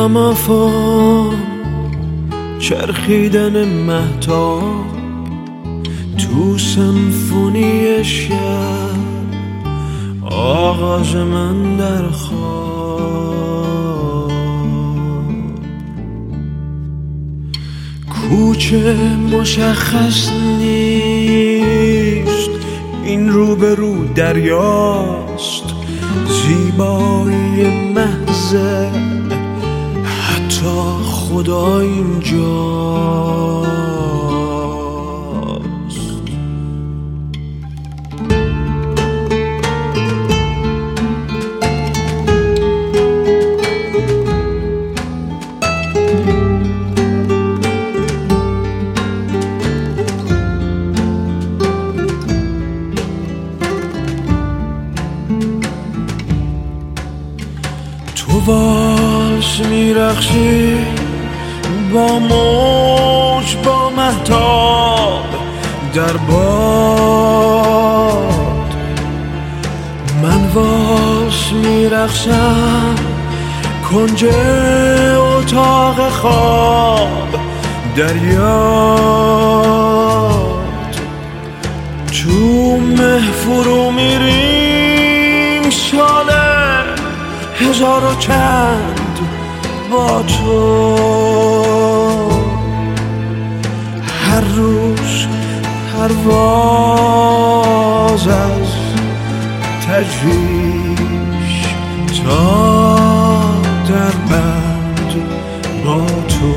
گرامافون، چرخیدن مهتاب تو سمفونی شب، آغاز من در خواب. کوچه مشخص نیست، این روبرو دریاست، زیبایی محضه حتی خدا اینجاست. تو والس میرقصی با موج، با مهتاب در باد. من والس میرقصم کنج اتاق خواب در یاد. تو مه فرو میریم ساله هزار و چند با تو، هر روز پرواز از تجریش تا در بند با تو.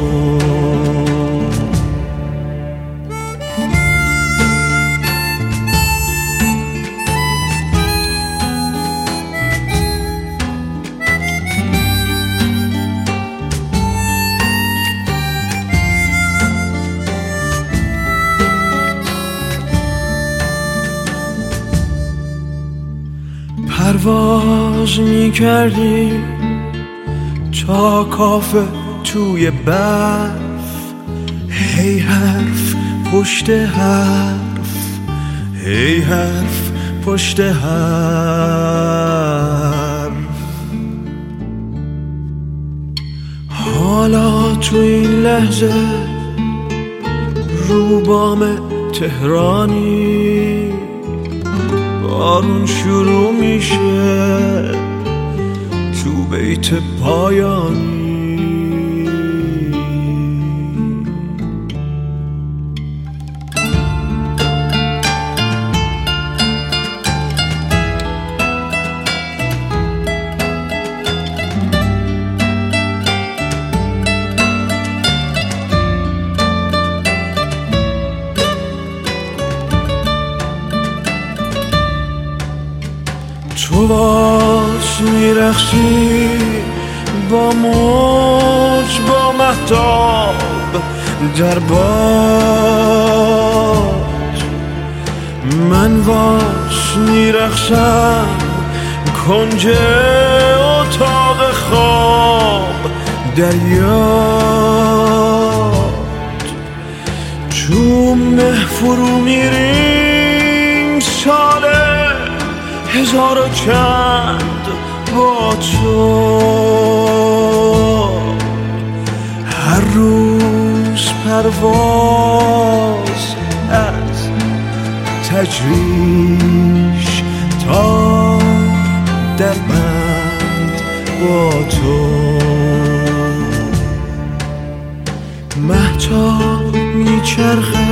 پرواز میکردی تا کافه توی برف، هی حرف پشت حرف، هی حرف پشت حرف. حالا تو این لحظه رو بام تهرانی بارون شروع میشه تو بیت پایانی. تو والس میرقصی با موج، با مهتاب در باد. من والس میرقصم کنج اتاق خواب در یاد. تو مه فرو میریم ساله هزار و چند با تو، هر روز پرواز از تجریش تا در بند با تو. مهتاب میچرخه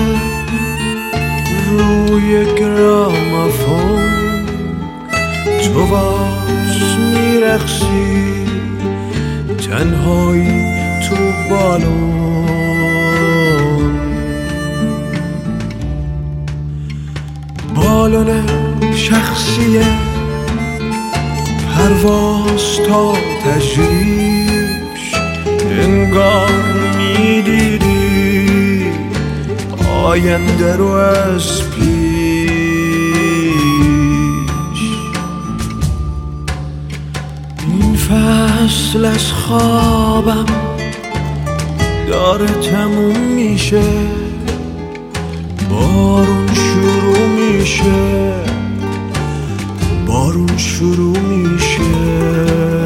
روی گرامافون، تو والس میرقصی تنهایی تو بالون. بالون شخصیه پرواز تا تجریش، انگار میدیدی آینده رو از فصل از خوابم داره تموم میشه، بارون شروع میشه، بارون شروع میشه.